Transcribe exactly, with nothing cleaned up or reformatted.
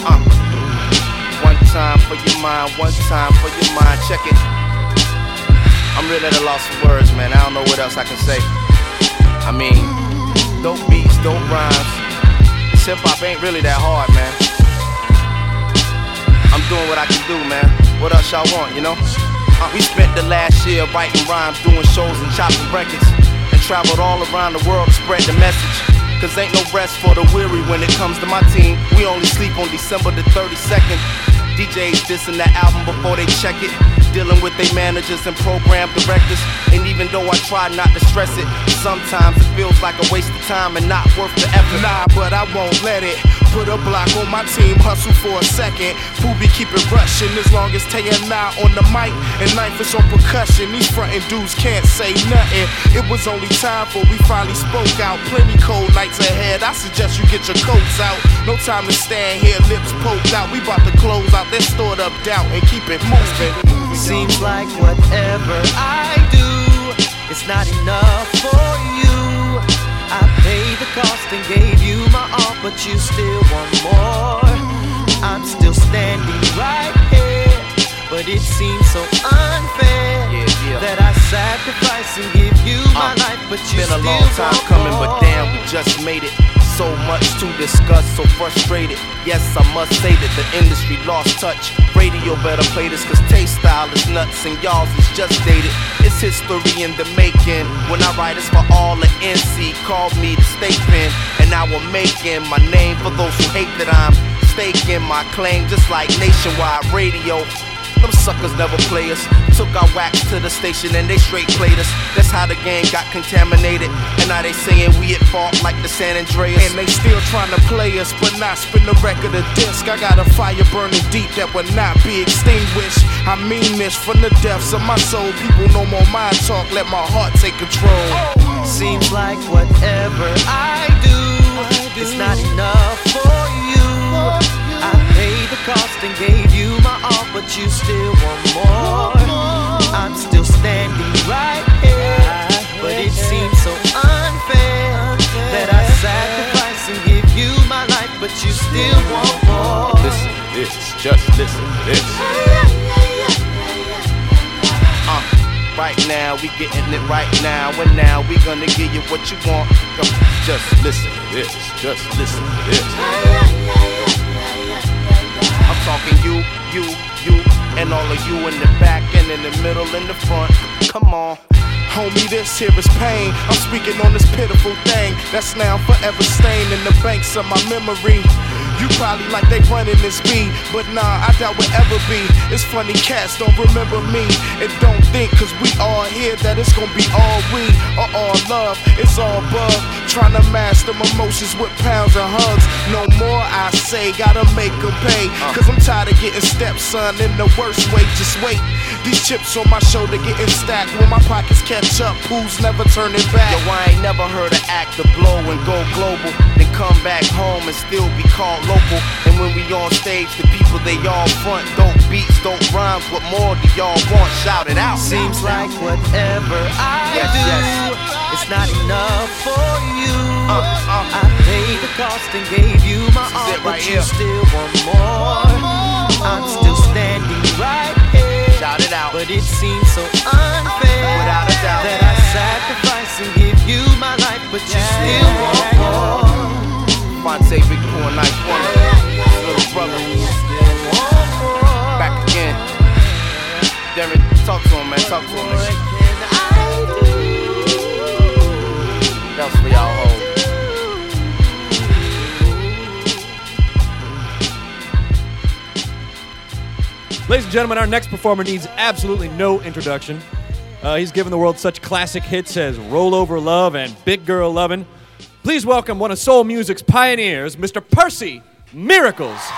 Uh, one time for your mind, one time for your mind, check it. I'm really at a loss for words, man. I don't know what else I can say. I mean, dope beats, dope rhymes. This hip-hop ain't really that hard, man. I'm doing what I can do, man. What else y'all want, you know? Uh, we spent the last year writing rhymes, doing shows and chopping records, and traveled all around the world to spread the message. Cause ain't no rest for the weary when it comes to my team. We only sleep on December the thirty-second. D Js dissing that album before they check it, dealing with their managers and program directors. And even though I try not to stress it, sometimes it feels like a waste of time and not worth the effort. Nah, but I won't let it. Put a block on my team, hustle for a second. Poobie keep it rushing as long as Tay and I on the mic and Knife is on percussion. These frontin' dudes can't say nothing. It was only time for we finally spoke out. Plenty cold nights ahead, I suggest you get your coats out. No time to stand here, lips poked out. We bout to close out that stored up doubt and keep it moving. Seems like whatever I do, it's not enough for you. I paid the cost and gave you my all, but you still want more. I'm still standing right here, but it seems so unfair yeah, yeah. that I sacrifice and give you my uh, life, but you been still a long time want coming, more. but damn, we just made it. So much to discuss, so frustrated. Yes, I must say that the industry lost touch. Radio better play this, cause taste style is nuts and y'all's is just dated. It's history in the making. When I write, it's for all the N C. Called me the state pen, and now I'm making my name for those who hate that I'm staking my claim, just like nationwide radio. Them suckers never play us. Took our wax to the station and they straight played us. That's how the game got contaminated. And now they saying we at fault like the San Andreas. And they still trying to play us, but not spin the record of disc. I got a fire burning deep that will not be extinguished. I mean this from the depths of my soul. People no more mind talk, let my heart take control. Seems like whatever I do, it's not enough for you. I paid the cost and gave you my all, but you still want more. I'm still standing right here, but it seems so unfair that I sacrifice and give you my life, but you still want more. Listen to this, just listen to this. Uh, right now, we getting it right now, and now we gonna give you what you want. Just listen to this, just listen to this. I'm talking you, you, you, and all of you in the back and in the middle and the front. Come on. Homie, this here is pain. I'm speaking on this pitiful thing that's now forever stained in the banks of my memory. You probably like they running this beat, but nah, I doubt will ever be. It's funny cats don't remember me and don't think, cause we all here, that it's gonna be all we or all love. It's all above, trying to master my emotions with pounds and hugs. No more, I say, gotta make them pay, cause I'm tired of getting stepson in the worst way. Just wait, these chips on my shoulder getting stacked. When my pockets catch up, who's never turning back? Yo, I ain't never heard an actor blow and go global, then come back home and still be called local. And when we on stage, the people they all front. Dope beats, dope rhymes, what more do y'all want? Shout it out. Seems like whatever I Yes, do, yes. it's not enough for you. Uh, uh. I paid the cost and gave you my all, it but right you here. still want more. I'm still standing right here, Shout it out. but it seems so unfair Without a doubt. that I sacrifice and give you my life, but you still want more. Fonte, Big Pooh, Nice One, little brother, back again. Darren, talk to him, man. Talk to him, What nigga. can I do? That's for y'all hoes. Ladies and gentlemen, our next performer needs absolutely no introduction. Uh, he's given the world such classic hits as Roll Over Love and Big Girl Lovin'. Please welcome one of soul music's pioneers, Mister Percy Miracles.